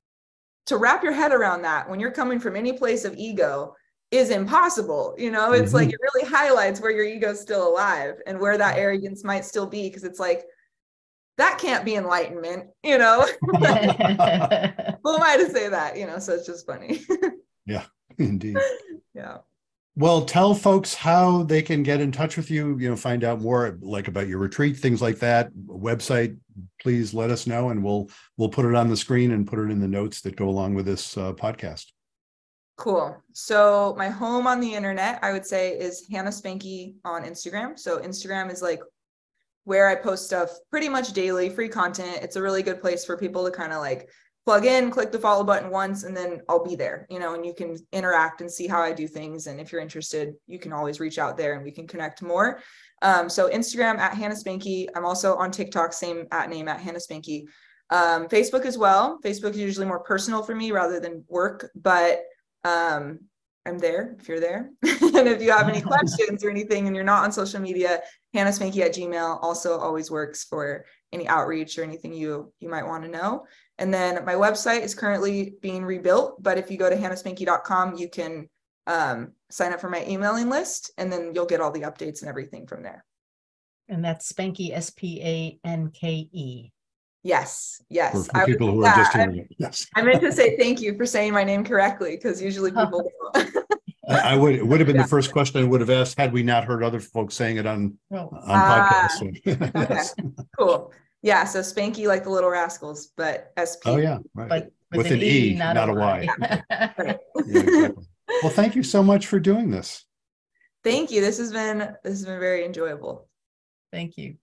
to wrap your head around that when you're coming from any place of ego is impossible. You know, it's mm-hmm. like it really highlights where your ego is still alive and where that arrogance might still be, because it's like, that can't be enlightenment, you know? Like, who am I to say that, you know? So it's just funny. Yeah, indeed. Yeah. Well, tell folks how they can get in touch with you, you know, find out more like about your retreat, things like that. Website, please let us know, and we'll we'll put it on the screen and put it in the notes that go along with this uh, podcast. Cool. So my home on the internet, I would say, is Hannah Spanky on Instagram. So Instagram is like where I post stuff pretty much daily, free content. It's a really good place for people to kind of like plug in, click the follow button once, and then I'll be there, you know, and you can interact and see how I do things. And if you're interested, you can always reach out there and we can connect more. Um, so Instagram at Hannah Spanky. I'm also on TikTok, same at name at Hannah Spanky. Um, Facebook as well. Facebook is usually more personal for me rather than work, but um, I'm there if you're there. And if you have any questions or anything and you're not on social media, Hannah Spanky at Gmail also always works for any outreach or anything you you might want to know. And then my website is currently being rebuilt, but if you go to hannah spanky dot com, you can um, sign up for my emailing list, and then you'll get all the updates and everything from there. And that's Spanky, S P A N K E. Yes, yes. For, for I people would, who yeah, are just I, hearing it. Yes. I meant to say thank you for saying my name correctly, because usually people don't. I, I would it would have been Yeah. the first question I would have asked had we not heard other folks saying it on Well, on Ah, podcasts. Okay, Yes. cool. Yeah, so Spanky like the Little Rascals, but S P. Oh yeah, right. but With an E, not a Y. Right. Yeah, exactly. Well, thank you so much for doing this. Thank you. This has been this has been very enjoyable. Thank you.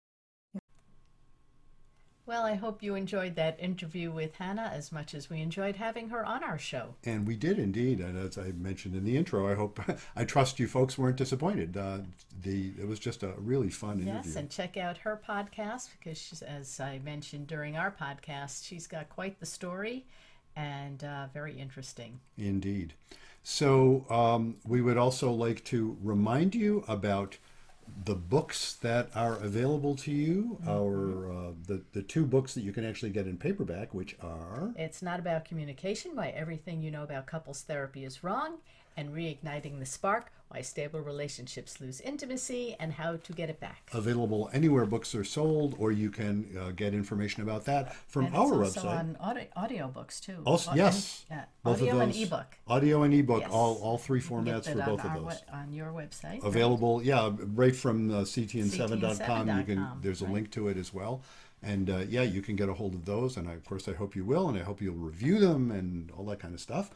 Well, I hope you enjoyed that interview with Hannah as much as we enjoyed having her on our show. And we did indeed. And as I mentioned in the intro, I hope, I trust you folks weren't disappointed. Uh, the It was just a really fun interview. Yes, and check out her podcast because, she's, as I mentioned during our podcast, she's got quite the story and uh, very interesting. Indeed. So um, we would also like to remind you about the books that are available to you, mm-hmm. our uh, the, the two books that you can actually get in paperback, which are It's Not About Communication, Why Everything You Know About Couples Therapy Is Wrong, and Reigniting the Spark, Why Stable Relationships Lose Intimacy and How to Get It Back. Available anywhere books are sold, or you can uh, get information about that from and our it's also website. on audio, audio books too. Also, Au- yes, and, uh, both audio of and those. ebook. Audio and ebook, Yes. all all three You can formats get for that both on of our those. we- on your website. Available, yeah, right from uh, c t n seven dot com. You can. com, There's a right. link to it as well, and uh, yeah, you can get a hold of those. And I, of course, I hope you will, and I hope you'll review them and all that kind of stuff.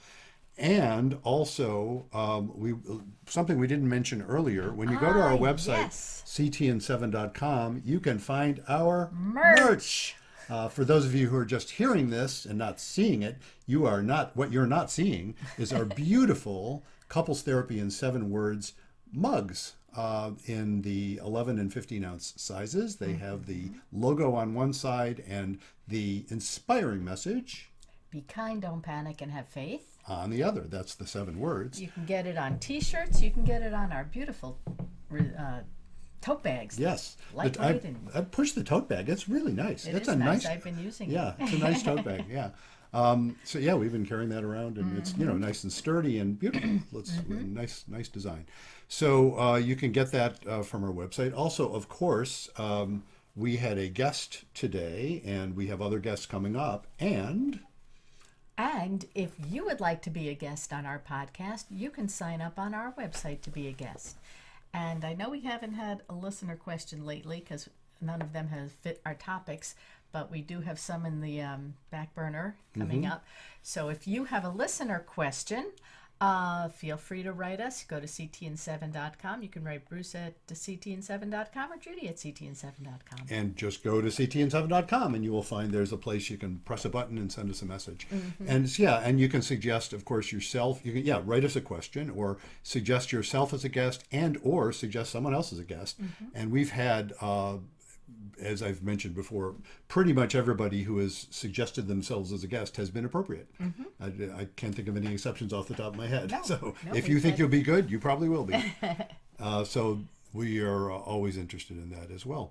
And also, um, we something we didn't mention earlier. When you go to our Ah, website, yes. c t n seven dot com, you can find our Merch. Uh, for those of you who are just hearing this and not seeing it, you are not, what you're not seeing is our beautiful Couples Therapy in Seven Words mugs uh, in the eleven and fifteen ounce sizes. They have the logo on one side and the inspiring message Be kind, don't panic, and have faith. on the other. That's the seven words. You can get it on T-shirts. You can get it on our beautiful uh, tote bags. Yes. Lightweight I, and- I pushed the tote bag. It's really nice. It It's is a nice. nice. I've been using Yeah, it. it's a nice tote bag. Yeah. Um, so yeah, we've been carrying that around, and it's you know nice and sturdy and beautiful. Let's nice nice design. So uh, you can get that uh, from our website. Also, of course, um, we had a guest today, and we have other guests coming up. And And if you would like to be a guest on our podcast, you can sign up on our website to be a guest. And I know we haven't had a listener question lately because none of them has fit our topics, but we do have some in the um, back burner coming up. So if you have a listener question, uh, feel free to write us. Go to c t n seven dot com. You can write Bruce at c t n seven dot com or Judy at c t n seven dot com. and just go to c t n seven dot com, and you will find there's a place you can press a button and send us a message. And it's- yeah, and you can suggest, of course, yourself. You can yeah write us a question or suggest yourself as a guest, and or suggest someone else as a guest. And we've had. Uh, as I've mentioned before, pretty much everybody who has suggested themselves as a guest has been appropriate. I, I can't think of any exceptions off the top of my head. No, so no, if we've you think had- you'll be good, you probably will be. uh, so we are uh, always interested in that as well.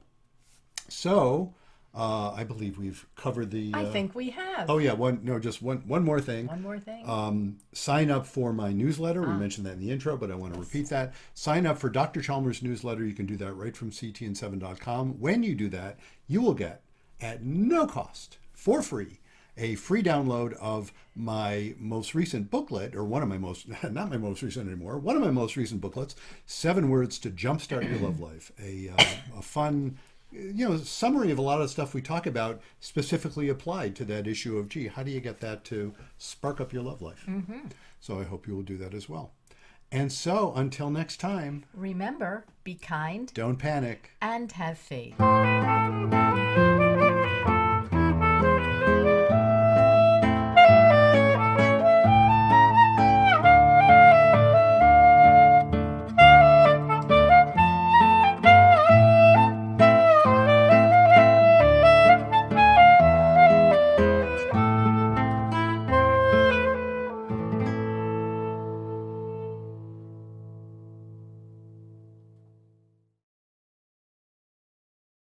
So uh, I believe we've covered the. Uh, I think we have. Oh yeah, one no, just one one more thing. One more thing. Um, sign up for my newsletter. We mentioned that in the intro, but I want to repeat that. Sign up for Doctor Chalmers' newsletter. You can do that right from c t n seven dot com. When you do that, you will get at no cost, for free, a free download of my most recent booklet, or one of my most, not my most recent anymore, one of my most recent booklets, Seven Words to Jumpstart Your Love Life. A, uh, a fun, you know, summary of a lot of the stuff we talk about, specifically applied to that issue of, gee, how do you get that to spark up your love life? Mm-hmm. So I hope you will do that as well. And so until next time, remember, be kind, don't panic, and have faith.